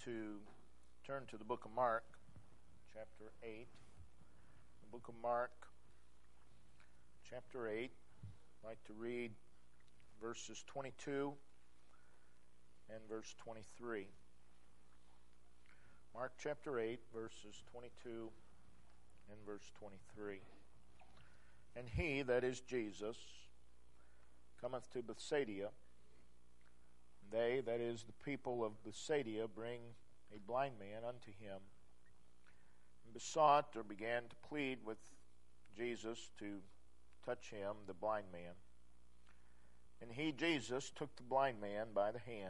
to turn to the book of Mark, chapter 8. The book of Mark, chapter 8. I'd like to read verses 22 and verse 23. Mark chapter 8, verses 22 and verse 23. And he, that is Jesus, cometh to Bethsaida. They, that is the people of Bethsaida, bring a blind man unto him, and besought or began to plead with Jesus to touch him, the blind man. And he, Jesus, took the blind man by the hand,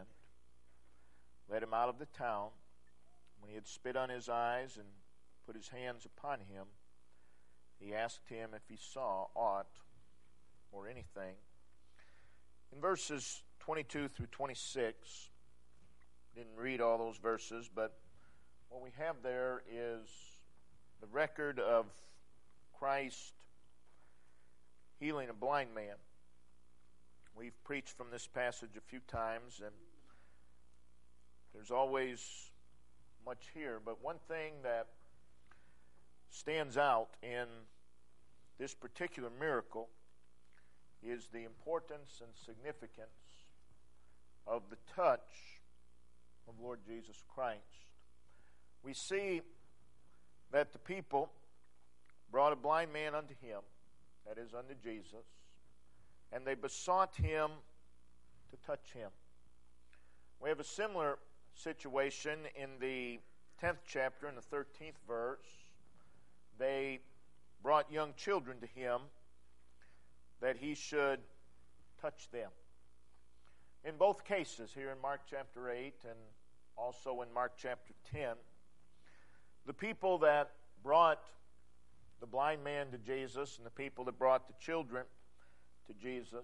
led him out of the town. When he had spit on his eyes and put his hands upon him, he asked him if he saw aught or anything. In verses 22 through 26, didn't read all those verses, but what we have there is the record of Christ healing a blind man. We've preached from this passage a few times, and there's always much here, but one thing that stands out in this particular miracle is the importance and significance of the touch of Lord Jesus Christ. We see that the people brought a blind man unto him, that is, unto Jesus, and they besought him to touch him. We have a similar situation in the 10th chapter, in the 13th verse. They brought young children to him that he should touch them. In both cases, here in Mark chapter 8 and also in Mark chapter 10, the people that brought the blind man to Jesus and the people that brought the children to Jesus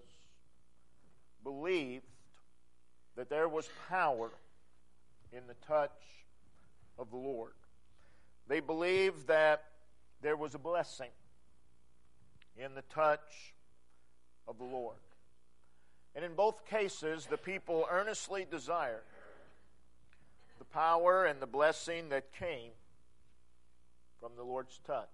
believed that there was power in the touch of the Lord. They believed that there was a blessing in the touch of the Lord. And in both cases, the people earnestly desired the power and the blessing that came from the Lord's touch.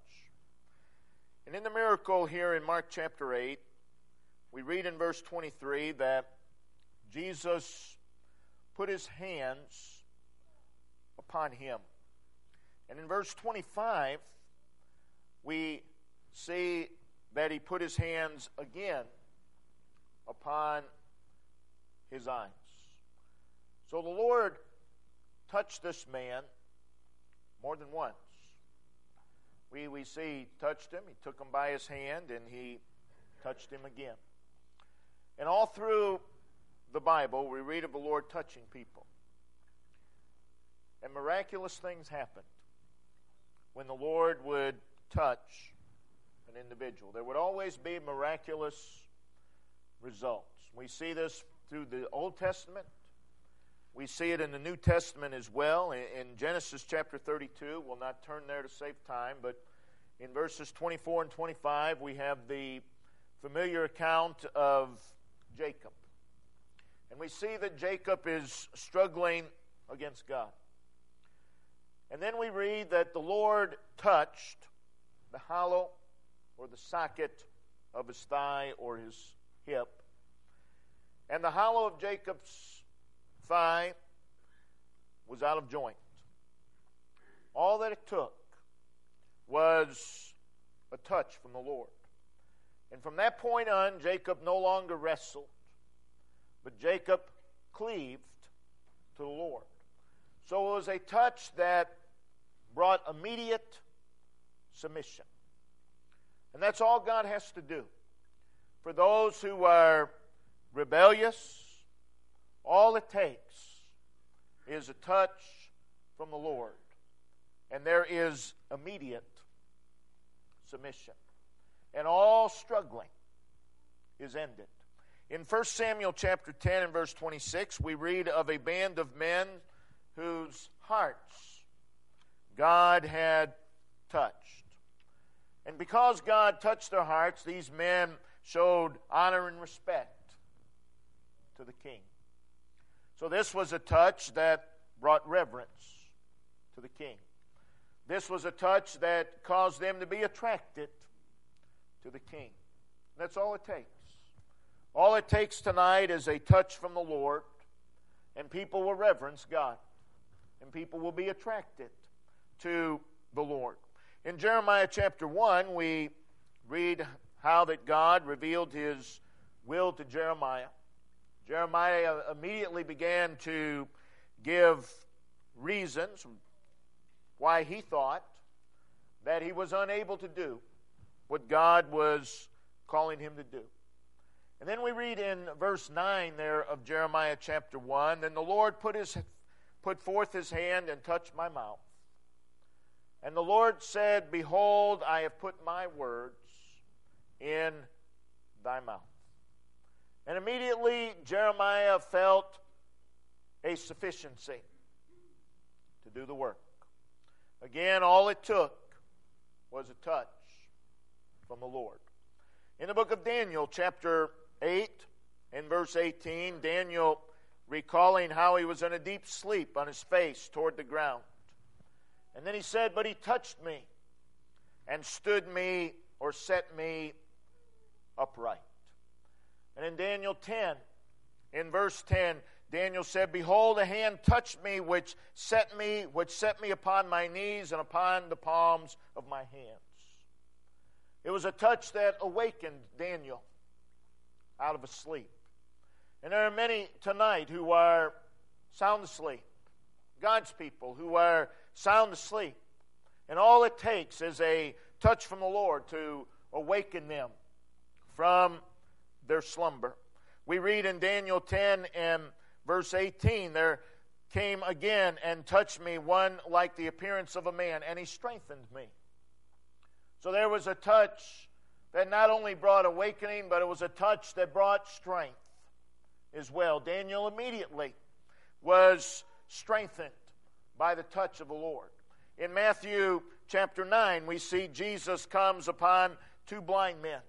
And in the miracle here in Mark chapter 8, we read in verse 23 that Jesus put his hands upon him. And in verse 25, we see that he put his hands again upon his eyes. So the Lord touched this man more than once. We see he touched him, he took him by his hand, and he touched him again. And all through the Bible, we read of the Lord touching people. And miraculous things happened when the Lord would touch an individual. There would always be miraculous results. We see this through the Old Testament. We see it in the New Testament as well. In Genesis chapter 32, we'll not turn there to save time, but in verses 24 and 25, we have the familiar account of Jacob. And we see that Jacob is struggling against God. And then we read that the Lord touched the hollow or the socket of his thigh or his hip. And the hollow of Jacob's thigh was out of joint. All that it took was a touch from the Lord. And from that point on, Jacob no longer wrestled, but Jacob cleaved to the Lord. So it was a touch that brought immediate submission. And that's all God has to do. For those who are rebellious, all it takes is a touch from the Lord. And there is immediate submission. And all struggling is ended. In 1 Samuel chapter 10 and verse 26, we read of a band of men whose hearts God had touched. And because God touched their hearts, these men showed honor and respect to the king. So this was a touch that brought reverence to the king. This was a touch that caused them to be attracted to the king. That's all it takes. All it takes tonight is a touch from the Lord, and people will reverence God, and people will be attracted to the Lord. In Jeremiah chapter 1, we read how that God revealed His will to Jeremiah. Jeremiah immediately began to give reasons why he thought that he was unable to do what God was calling him to do. And then we read in verse 9 there of Jeremiah chapter 1, "Then the Lord put forth His hand and touched my mouth. And the Lord said, Behold, I have put my words in thy mouth." And immediately Jeremiah felt a sufficiency to do the work. Again, all it took was a touch from the Lord. In the book of Daniel, chapter 8, in verse 18, Daniel, recalling how he was in a deep sleep on his face toward the ground. And then he said, "But He touched me and stood me or set me upright." And in Daniel 10, in verse 10, Daniel said, "Behold, a hand touched me, which set me upon my knees and upon the palms of my hands." It was a touch that awakened Daniel out of a sleep. And there are many tonight who are sound asleep. God's people who are sound asleep. And all it takes is a touch from the Lord to awaken them from their slumber. We read in Daniel 10 and verse 18, "There came again and touched me one like the appearance of a man, and he strengthened me." So there was a touch that not only brought awakening, but it was a touch that brought strength as well. Daniel immediately was strengthened by the touch of the Lord. In Matthew chapter 9, we see Jesus comes upon two blind men.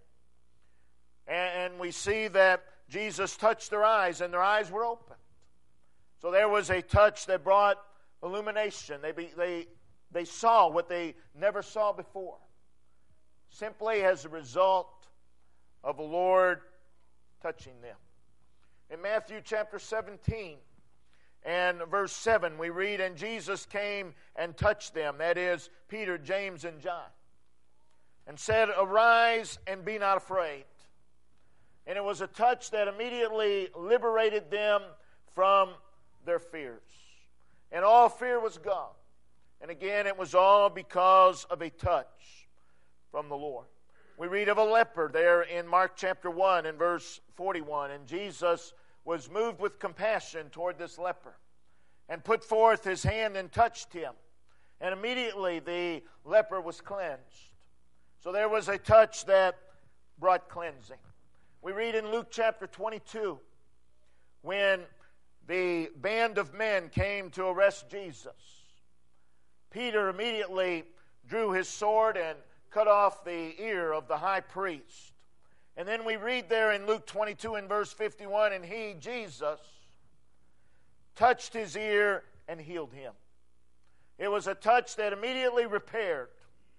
And we see that Jesus touched their eyes, and their eyes were opened. So there was a touch that brought illumination. They saw what they never saw before, simply as a result of the Lord touching them. In Matthew chapter 17 and verse 7, we read, "And Jesus came and touched them," that is, Peter, James, and John, "and said, Arise and be not afraid." And it was a touch that immediately liberated them from their fears. And all fear was gone. And again, it was all because of a touch from the Lord. We read of a leper there in Mark chapter 1 and verse 41. "And Jesus was moved with compassion toward this leper, and put forth His hand and touched him. And immediately the leper was cleansed." So there was a touch that brought cleansing. We read in Luke chapter 22, when the band of men came to arrest Jesus, Peter immediately drew his sword and cut off the ear of the high priest. And then we read there in Luke 22 and verse 51, "And He, Jesus, touched his ear and healed him." It was a touch that immediately repaired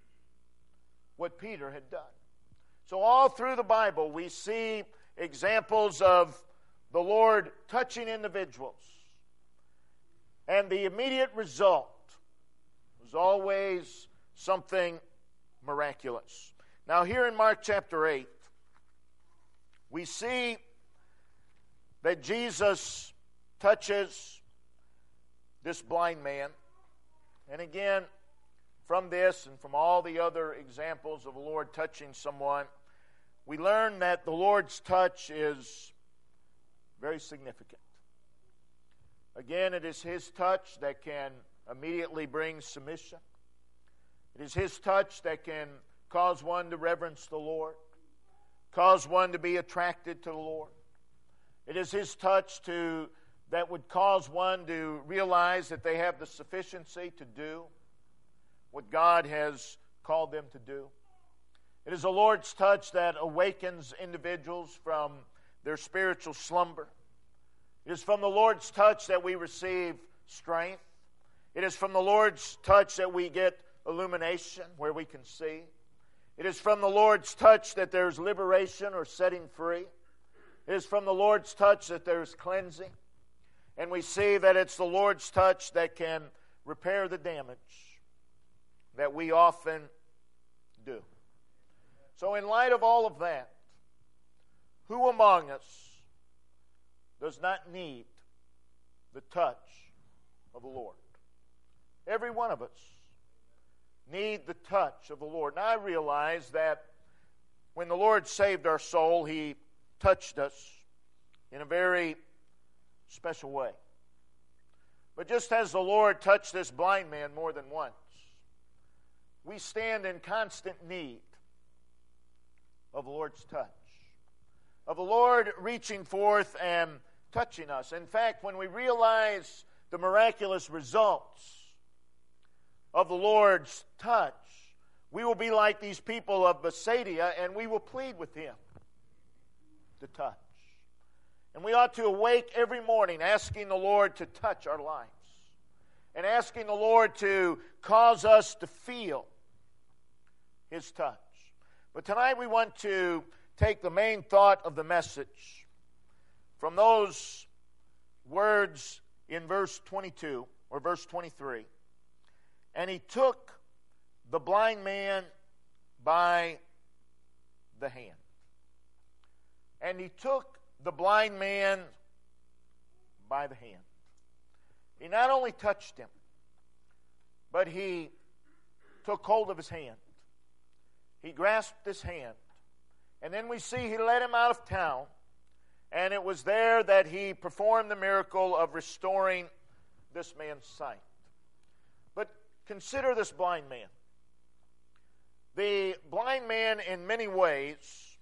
what Peter had done. So all through the Bible, we see examples of the Lord touching individuals. And the immediate result was always something miraculous. Now here in Mark chapter 8, we see that Jesus touches this blind man. And again, from this and from all the other examples of the Lord touching someone, we learn that the Lord's touch is very significant. Again, it is His touch that can immediately bring submission. It is His touch that can cause one to reverence the Lord, cause one to be attracted to the Lord. It is His touch that would cause one to realize that they have the sufficiency to do what God has called them to do. It is the Lord's touch that awakens individuals from their spiritual slumber. It is from the Lord's touch that we receive strength. It is from the Lord's touch that we get illumination, where we can see. It is from the Lord's touch that there's liberation or setting free. It is from the Lord's touch that there's cleansing. And we see that it's the Lord's touch that can repair the damage that we often do. So in light of all of that, who among us does not need the touch of the Lord? Every one of us need the touch of the Lord. Now I realize that when the Lord saved our soul, He touched us in a very special way. But just as the Lord touched this blind man more than once, we stand in constant need of the Lord's touch, of the Lord reaching forth and touching us. In fact, when we realize the miraculous results of the Lord's touch, we will be like these people of Bethsaida, and we will plead with Him to touch. And we ought to awake every morning asking the Lord to touch our lives and asking the Lord to cause us to feel His touch. But tonight we want to take the main thought of the message from those words in verse 22 or verse 23. And He took the blind man by the hand. And He took the blind man by the hand. He not only touched him, but He took hold of his hand. He grasped his hand. And then we see He led him out of town. And it was there that He performed the miracle of restoring this man's sight. But consider this blind man. The blind man in many ways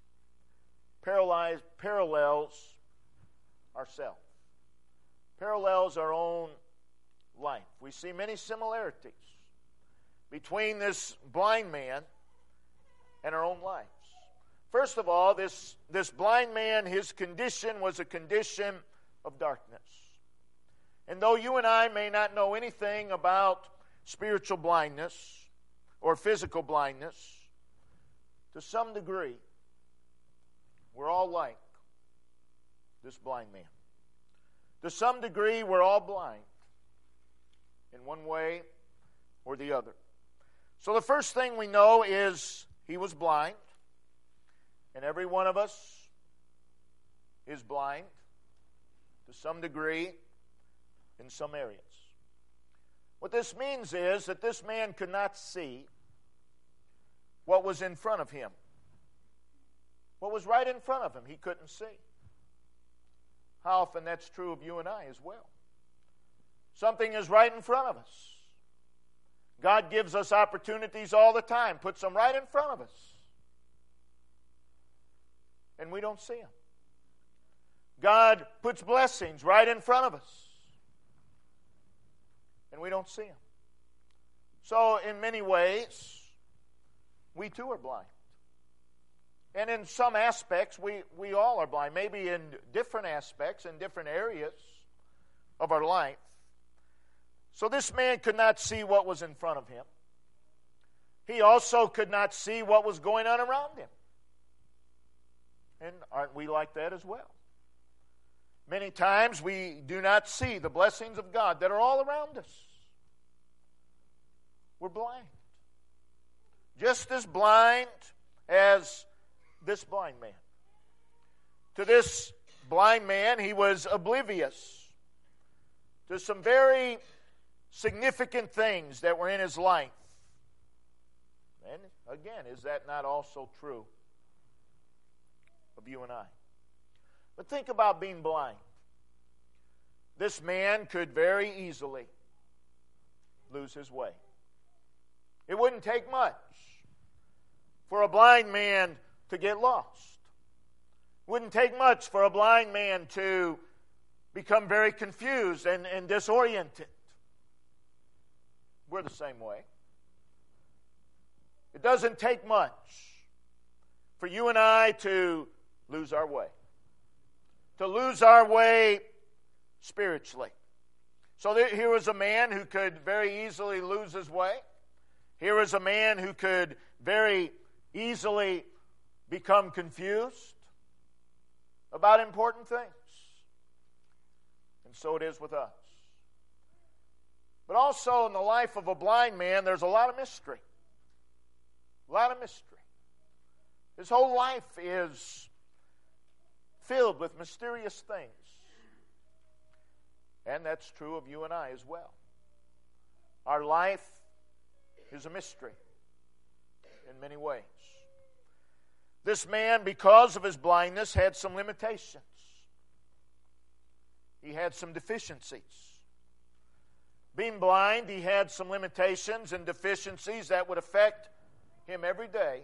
parallels ourselves, parallels our own life. We see many similarities between this blind man and our own lives. First of all, this blind man, his condition was a condition of darkness. And though you and I may not know anything about spiritual blindness or physical blindness, to some degree, we're all like this blind man. To some degree, we're all blind in one way or the other. So the first thing we know is he was blind, and every one of us is blind to some degree in some areas. What this means is that this man could not see what was in front of him. What was right in front of him, he couldn't see. How often that's true of you and I as well. Something is right in front of us. God gives us opportunities all the time, puts them right in front of us. And we don't see them. God puts blessings right in front of us. And we don't see them. So in many ways, we too are blind. And in some aspects, we all are blind. Maybe in different aspects, in different areas of our life. So this man could not see what was in front of him. He also could not see what was going on around him. And aren't we like that as well? Many times we do not see the blessings of God that are all around us. We're blind. Just as blind as this blind man. To this blind man, he was oblivious to some very significant things that were in his life. And again, is that not also true of you and I? But think about being blind. This man could very easily lose his way. It wouldn't take much for a blind man to get lost. It wouldn't take much for a blind man to become very confused and disoriented. We're the same way. It doesn't take much for you and I to lose our way. To lose our way spiritually. So here was a man who could very easily lose his way. Here was a man who could very easily become confused about important things. And so it is with us. But also in the life of a blind man, there's a lot of mystery. A lot of mystery. His whole life is filled with mysterious things. And that's true of you and I as well. Our life is a mystery in many ways. This man, because of his blindness, had some limitations. He had some deficiencies. Being blind, he had some limitations and deficiencies that would affect him every day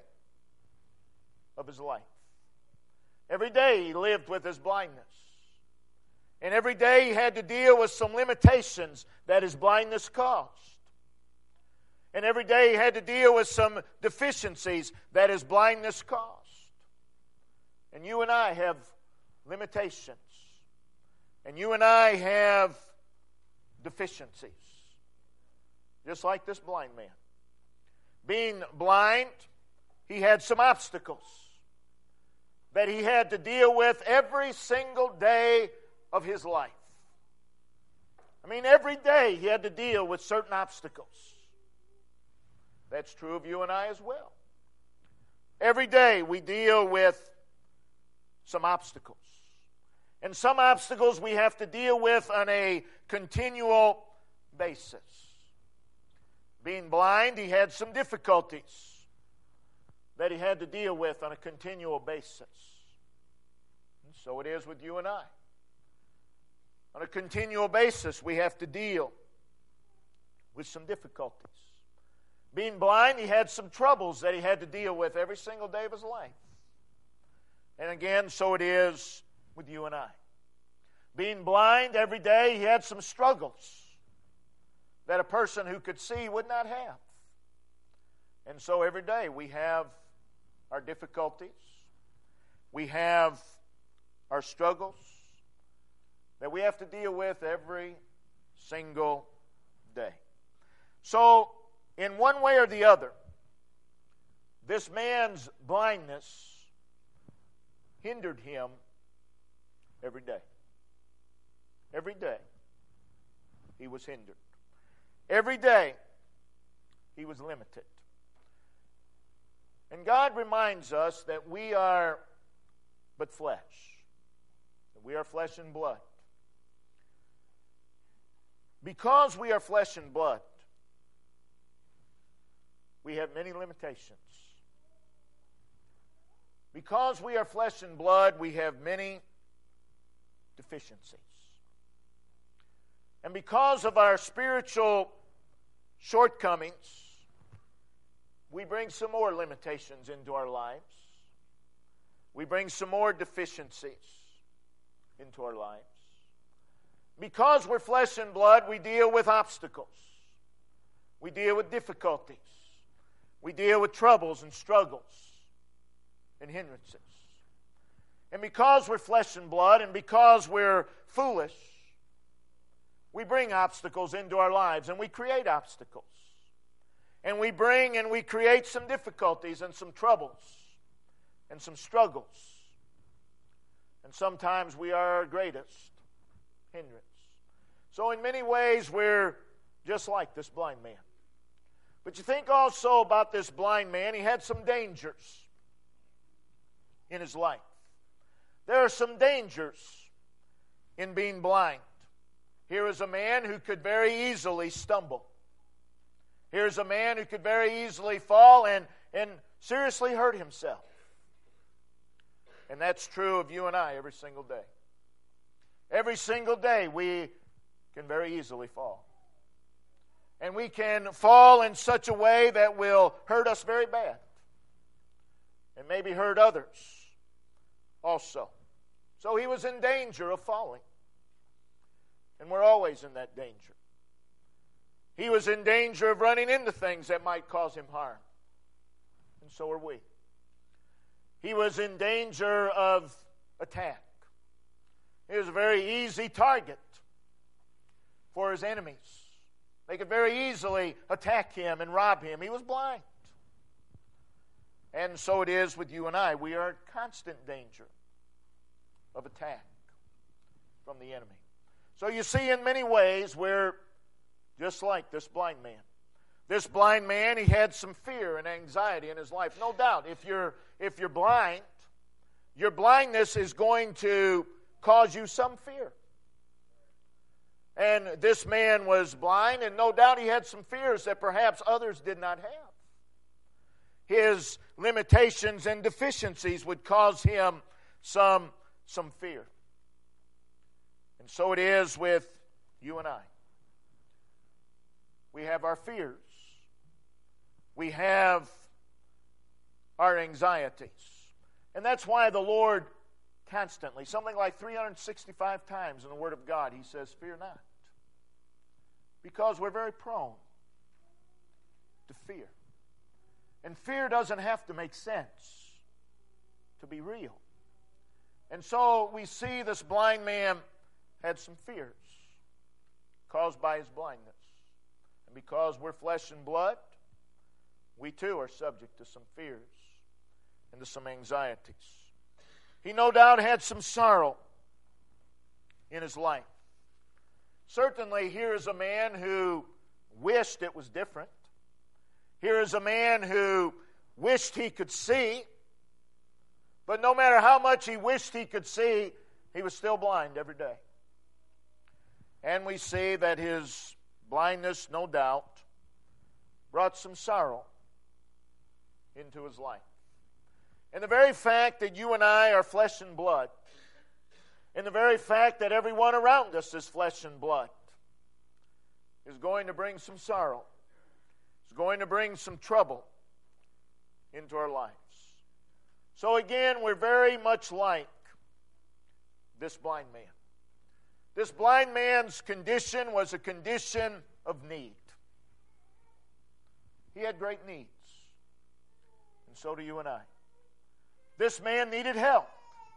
of his life. Every day he lived with his blindness. And every day he had to deal with some limitations that his blindness caused. And every day he had to deal with some deficiencies that his blindness caused. And you and I have limitations. And you and I have deficiencies. Just like this blind man. Being blind, he had some obstacles that he had to deal with every single day of his life. I mean, every day he had to deal with certain obstacles. That's true of you and I as well. Every day we deal with some obstacles. And some obstacles we have to deal with on a continual basis. Being blind, he had some difficulties that he had to deal with on a continual basis. And so it is with you and I. On a continual basis, we have to deal with some difficulties. Being blind, he had some troubles that he had to deal with every single day of his life. And again, so it is with you and I. Being blind, every day he had some struggles that a person who could see would not have. And so every day we have our difficulties. We have our struggles that we have to deal with every single day. So, in one way or the other, this man's blindness hindered him every day. Every day, he was hindered. Every day, he was limited. And God reminds us that we are but flesh. That we are flesh and blood. Because we are flesh and blood, we have many limitations. Because we are flesh and blood, we have many deficiencies. And because of our spiritual shortcomings, we bring some more limitations into our lives. We bring some more deficiencies into our lives. Because we're flesh and blood, we deal with obstacles. We deal with difficulties. We deal with troubles and struggles and hindrances. And because we're flesh and blood and because we're foolish, we bring obstacles into our lives and we create obstacles. And we bring and we create some difficulties and some troubles and some struggles. And sometimes we are our greatest hindrance. So in many ways we're just like this blind man. But you think also about this blind man, he had some dangers in his life. There are some dangers in being blind. Here is a man who could very easily stumble. Here's a man who could very easily fall and seriously hurt himself. And that's true of you and I every single day. Every single day we can very easily fall. And we can fall in such a way that will hurt us very bad. And maybe hurt others also. So he was in danger of falling. And we're always in that danger. He was in danger of running into things that might cause him harm. And so are we. He was in danger of attack. He was a very easy target for his enemies. They could very easily attack him and rob him. He was blind. And so it is with you and I. We are in constant danger of attack from the enemy. So you see, in many ways, we're just like this blind man. This blind man, he had some fear and anxiety in his life. No doubt, if you're blind, your blindness is going to cause you some fear. And this man was blind, and no doubt he had some fears that perhaps others did not have. His limitations and deficiencies would cause him some fear. And so it is with you and I. We have our fears. We have our anxieties. And that's why the Lord constantly, something like 365 times in the Word of God, He says, fear not. Because we're very prone to fear. And fear doesn't have to make sense to be real. And so we see this blind man had some fears caused by his blindness. And because we're flesh and blood, we too are subject to some fears and to some anxieties. He no doubt had some sorrow in his life. Certainly, here is a man who wished it was different. Here is a man who wished he could see, but no matter how much he wished he could see, he was still blind every day. And we see that his blindness, no doubt, brought some sorrow into his life. And the very fact that you and I are flesh and blood, and the very fact that everyone around us is flesh and blood, is going to bring some sorrow. It's going to bring some trouble into our lives. So again, we're very much like this blind man. This blind man's condition was a condition of need. He had great needs. And so do you and I. This man needed help.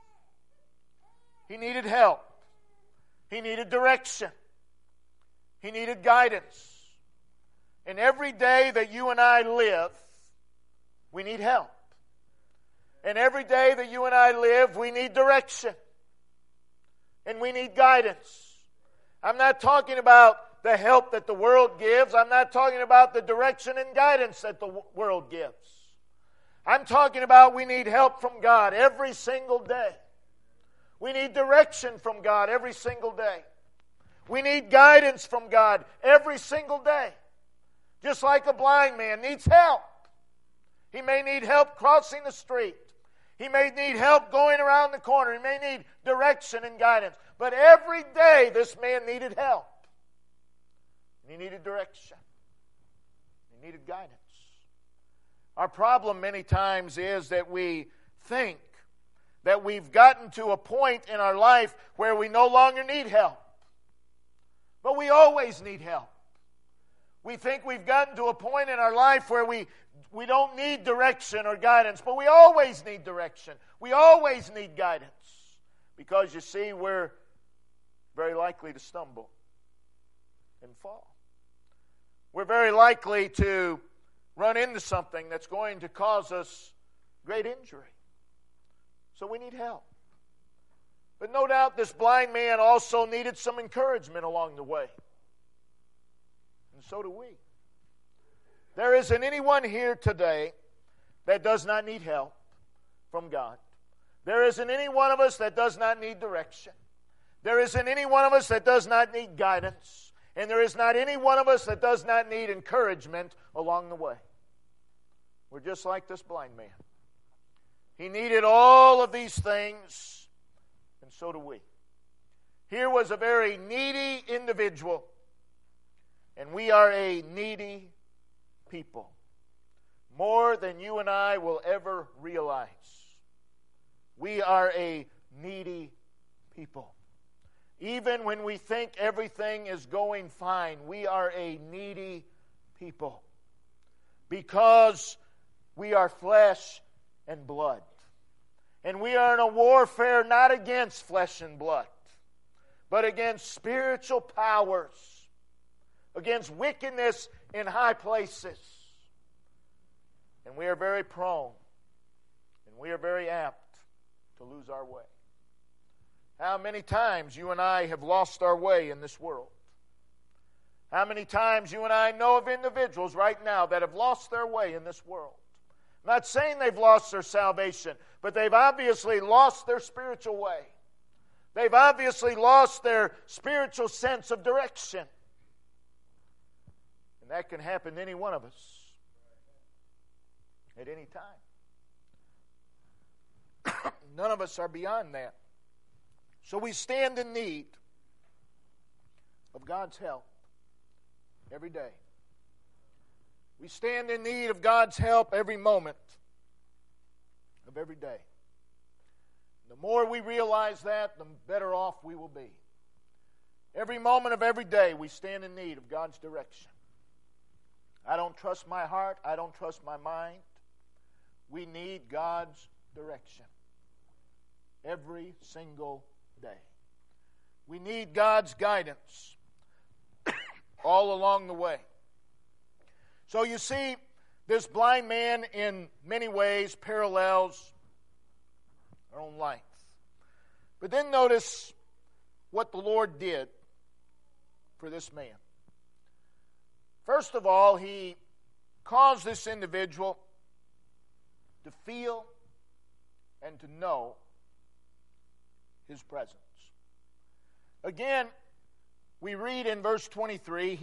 He needed help. He needed direction. He needed guidance. And every day that you and I live, we need help. And every day that you and I live, we need direction. And we need guidance. I'm not talking about the help that the world gives. I'm not talking about the direction and guidance that the world gives. I'm talking about we need help from God every single day. We need direction from God every single day. We need guidance from God every single day. Just like a blind man needs help. He may need help crossing the street. He may need help going around the corner. He may need direction and guidance. But every day this man needed help. And he needed direction. He needed guidance. Our problem many times is that we think that we've gotten to a point in our life where we no longer need help. But we always need help. We think we've gotten to a point in our life where we don't need direction or guidance, but we always need direction. We always need guidance. Because you see, we're very likely to stumble and fall. We're very likely to run into something that's going to cause us great injury. So we need help. But no doubt this blind man also needed some encouragement along the way. And so do we. There isn't anyone here today that does not need help from God. There isn't any one of us that does not need direction. There isn't any one of us that does not need guidance. And there is not any one of us that does not need encouragement along the way. We're just like this blind man. He needed all of these things, and so do we. Here was a very needy individual, and we are a needy people, more than you and I will ever realize. We are a needy people. Even when we think everything is going fine, we are a needy people because we are flesh and blood. And we are in a warfare not against flesh and blood, but against spiritual powers against wickedness in high places. And we are very prone, and we are very apt to lose our way. How many times you and I have lost our way in this world? How many times you and I know of individuals right now that have lost their way in this world? I'm not saying they've lost their salvation, but they've obviously lost their spiritual way. They've obviously lost their spiritual sense of direction. And that can happen to any one of us at any time. None of us are beyond that. So we stand in need of God's help every day. We stand in need of God's help every moment of every day. The more we realize that, the better off we will be. Every moment of every day, we stand in need of God's direction. I don't trust my heart. I don't trust my mind. We need God's direction every single day. We need God's guidance all along the way. So you see, this blind man in many ways parallels our own life. But then notice what the Lord did for this man. First of all, He caused this individual to feel and to know His presence. Again, we read in verse 23,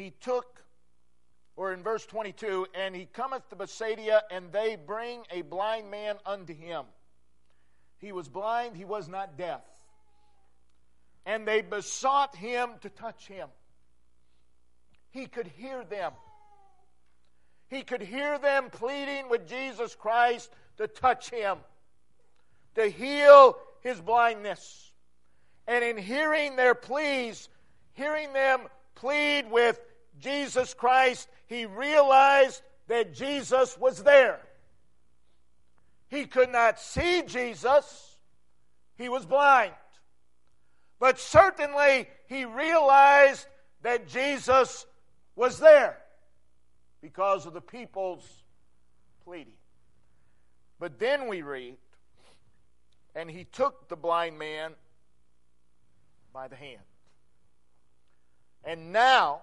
in verse 22, and he cometh to Bethsaida, and they bring a blind man unto him. He was blind, he was not deaf. And they besought him to touch him. He could hear them. He could hear them pleading with Jesus Christ to touch him, to heal his blindness. And in hearing their pleas, hearing them plead with Jesus Christ, he realized that Jesus was there. He could not see Jesus. He was blind. But certainly he realized that Jesus was there because of the people's pleading. But then we read, and he took the blind man by the hand. And now,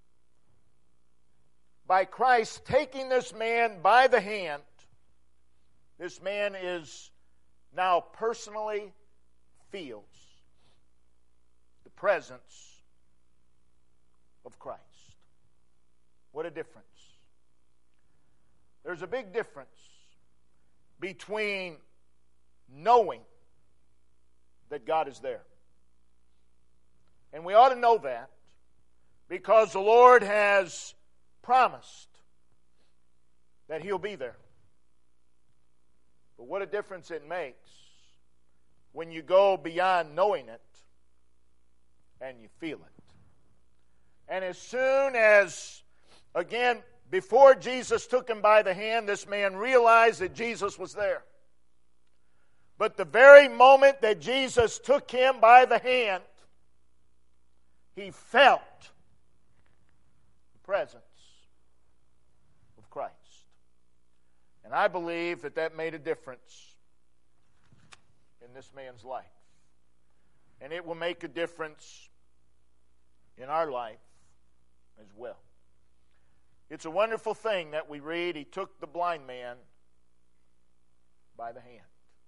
by Christ taking this man by the hand, this man is now personally feels the presence of Christ. What a difference. There's a big difference between knowing that God is there. And we ought to know that because the Lord has promised that He'll be there. But what a difference it makes when you go beyond knowing it and you feel it. And as soon as, again, before Jesus took him by the hand, this man realized that Jesus was there. But the very moment that Jesus took him by the hand, he felt the presence of Christ. And I believe that that made a difference in this man's life. And it will make a difference in our life as well. It's a wonderful thing that we read, he took the blind man by the hand.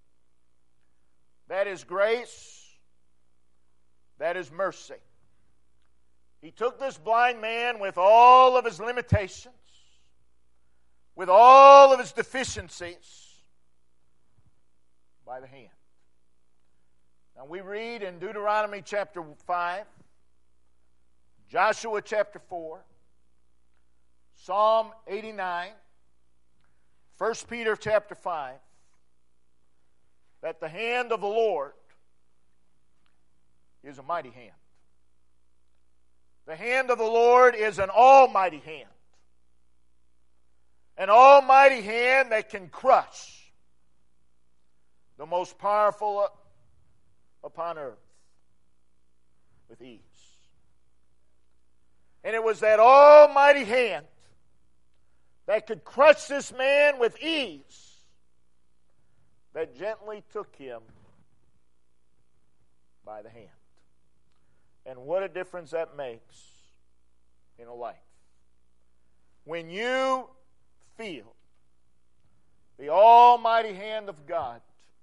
That is grace. That is mercy. He took this blind man with all of his limitations, with all of his deficiencies, by the hand. Now we read in Deuteronomy chapter 5, Joshua chapter 4, Psalm 89, 1 Peter chapter 5, that the hand of the Lord is a mighty hand. The hand of the Lord is an almighty hand. An almighty hand that can crush the most powerful upon earth with ease. And it was that almighty hand that could crush this man with ease that gently took him by the hand. And what a difference that makes in a life. When you feel the almighty hand of God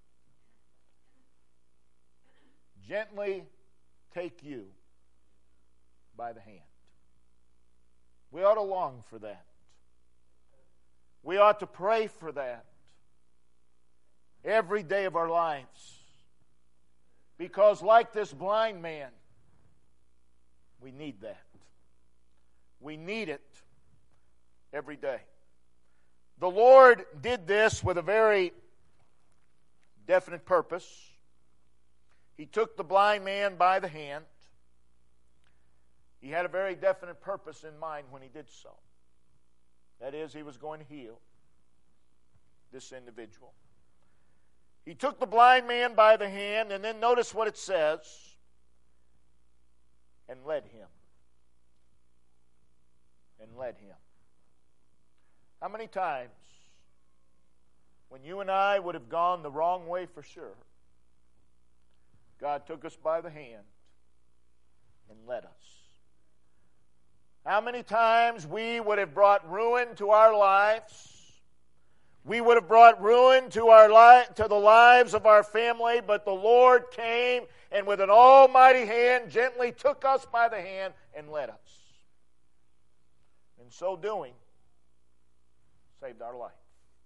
gently take you by the hand. We ought to long for that. We ought to pray for that every day of our lives. Because like this blind man, we need that. We need it every day. The Lord did this with a very definite purpose. He took the blind man by the hand. He had a very definite purpose in mind when he did so. That is, he was going to heal this individual. He took the blind man by the hand, and then notice what it says, and led him. And led him. How many times when you and I would have gone the wrong way for sure, God took us by the hand and led us? How many times we would have brought ruin to our lives? We would have brought ruin to to the lives of our family, but the Lord came and with an almighty hand gently took us by the hand and led us. In so doing, saved our life.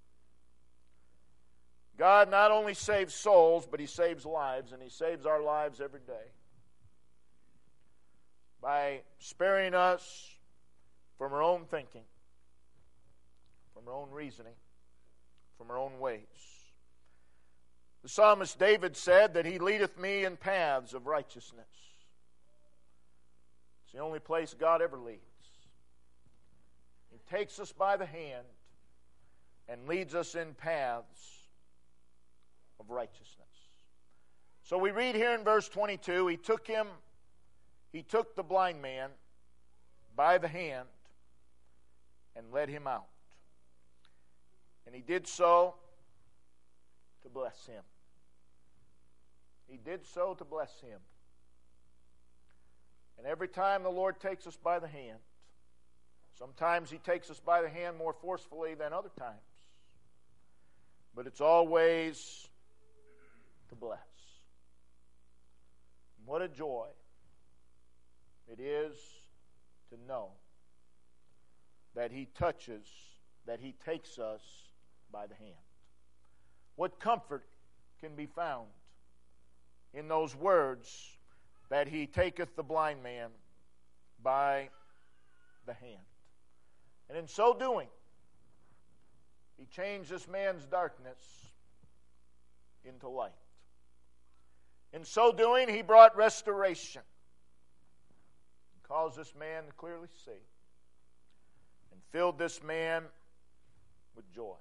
God not only saves souls, but He saves lives, and He saves our lives every day by sparing us from our own thinking, from our own reasoning, from our own ways. The psalmist David said that He leadeth me in paths of righteousness. It's the only place God ever leads. He takes us by the hand and leads us in paths of righteousness. So we read here in verse 22, He took the blind man by the hand and led him out. And He did so to bless him. He did so to bless him. And every time the Lord takes us by the hand, sometimes He takes us by the hand more forcefully than other times, but it's always to bless. What a joy it is to know that He touches, that He takes us by the hand. What comfort can be found in those words that He taketh the blind man by the hand. And in so doing, He changed this man's darkness into light. In so doing, He brought restoration. He caused this man to clearly see and filled this man with joy.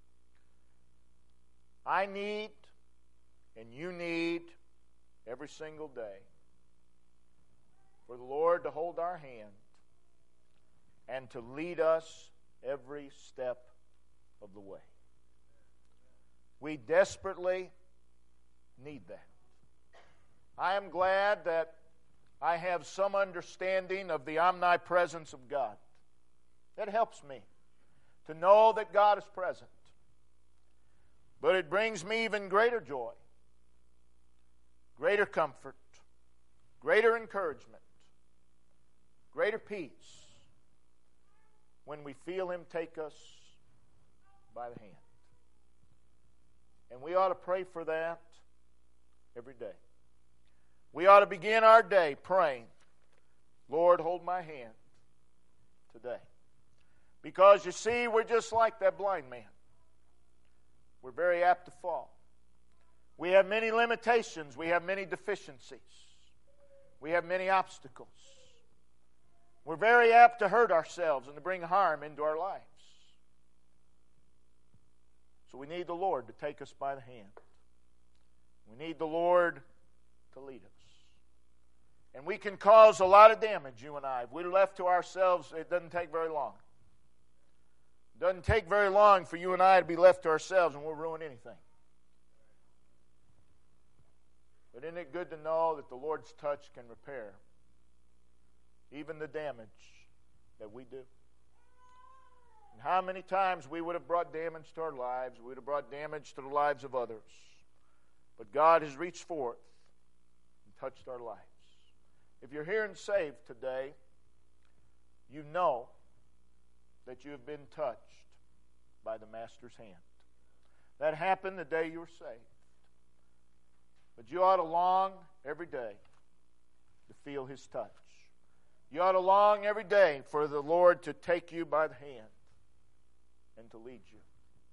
I need, and you need, every single day for the Lord to hold our hand and to lead us every step of the way. We desperately need that. I am glad that I have some understanding of the omnipresence of God. That helps me to know that God is present. But it brings me even greater joy, greater comfort, greater encouragement, greater peace when we feel Him take us by the hand. And we ought to pray for that every day. We ought to begin our day praying, Lord, hold my hand today. Because you see, we're just like that blind man. We're very apt to fall. We have many limitations. We have many deficiencies. We have many obstacles. We're very apt to hurt ourselves and to bring harm into our lives. So we need the Lord to take us by the hand. We need the Lord to lead us. And we can cause a lot of damage, you and I. If we're left to ourselves, it doesn't take very long. It doesn't take very long for you and I to be left to ourselves and we'll ruin anything. But isn't it good to know that the Lord's touch can repair even the damage that we do? And how many times we would have brought damage to our lives, we would have brought damage to the lives of others. But God has reached forth and touched our lives. If you're here and saved today, you know that you have been touched by the Master's hand. That happened the day you were saved. But you ought to long every day to feel His touch. You ought to long every day for the Lord to take you by the hand and to lead you.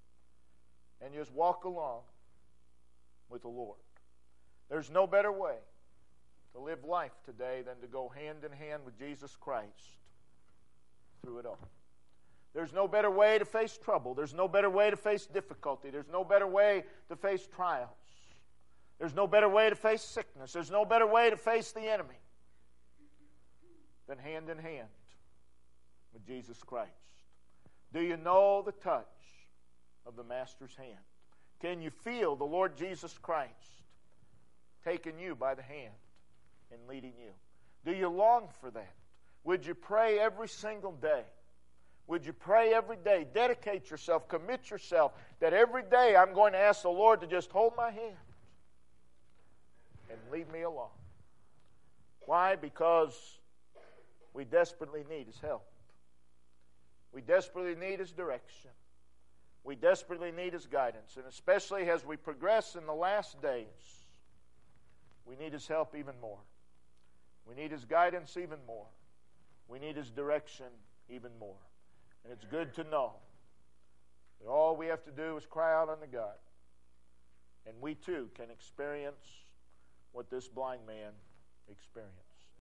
And just walk along with the Lord. There's no better way to live life today than to go hand in hand with Jesus Christ through it all. There's no better way to face trouble. There's no better way to face difficulty. There's no better way to face trials. There's no better way to face sickness. There's no better way to face the enemy than hand in hand with Jesus Christ. Do you know the touch of the Master's hand? Can you feel the Lord Jesus Christ taking you by the hand and leading you? Do you long for that? Would you pray every single day? Would you pray every day? Dedicate yourself, commit yourself, that every day I'm going to ask the Lord to just hold my hand and lead me along. Why? Because we desperately need His help. We desperately need His direction. We desperately need His guidance. And especially as we progress in the last days, we need His help even more. We need His guidance even more. We need His direction even more. And it's good to know that all we have to do is cry out unto God. And we too can experience what this blind man experienced.